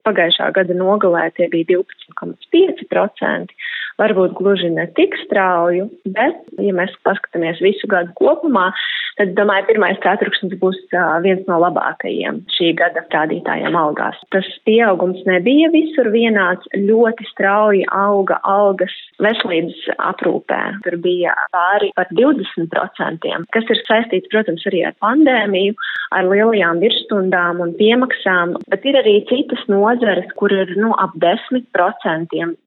Pagājušā gada nogalē tie bija 12,5%, varbūt gluži ne tik strauju, bet, ja mēs paskatāmies visu gadu kopumā, tad, domāju, pirmais ceturkšņs būs viens no labākajiem šī gada rādītājiem algās. Tas pieaugums nebija visur vienāds, ļoti strauji auga algas veselības aprūpē. Tur bija pāri par 20%, kas ir saistīts, protams, arī ar pandēmiju, ar lielajām virsstundām un piemaksām, bet ir arī citas nozares, kur ir ap 10%.